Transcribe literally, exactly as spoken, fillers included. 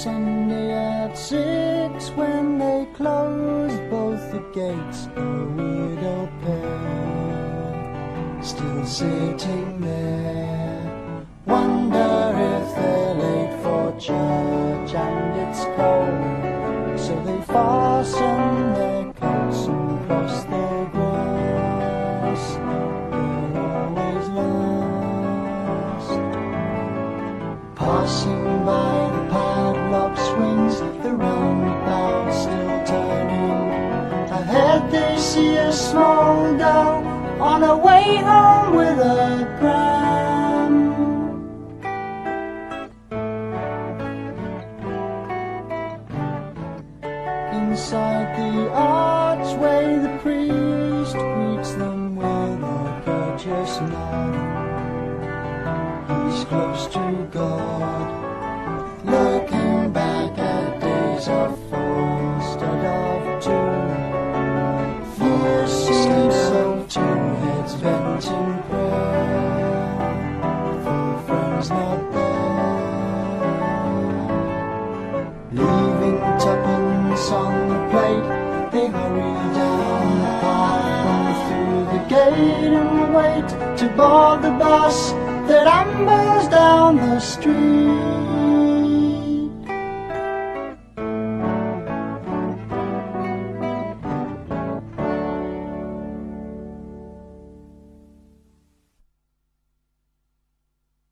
Sunday at six, when they closed both the gates, a widow pair still sitting there. Wonder if they're late for church and it's cold, so they fasten their coats and cross the grass. They're always last. Passing by the padlock swings, the roundabout still turning. Ahead they see a small girl on her way home with a pram. Inside the archway the priest greets them with a courteous nod. He's close to God, looking back at days of four instead of two. Fear seems so two heads bent in prayer, for friends not there. Leaving tuppence on the plate, they hurry down the path and through the gate and wait to board the bus that ambers down the street.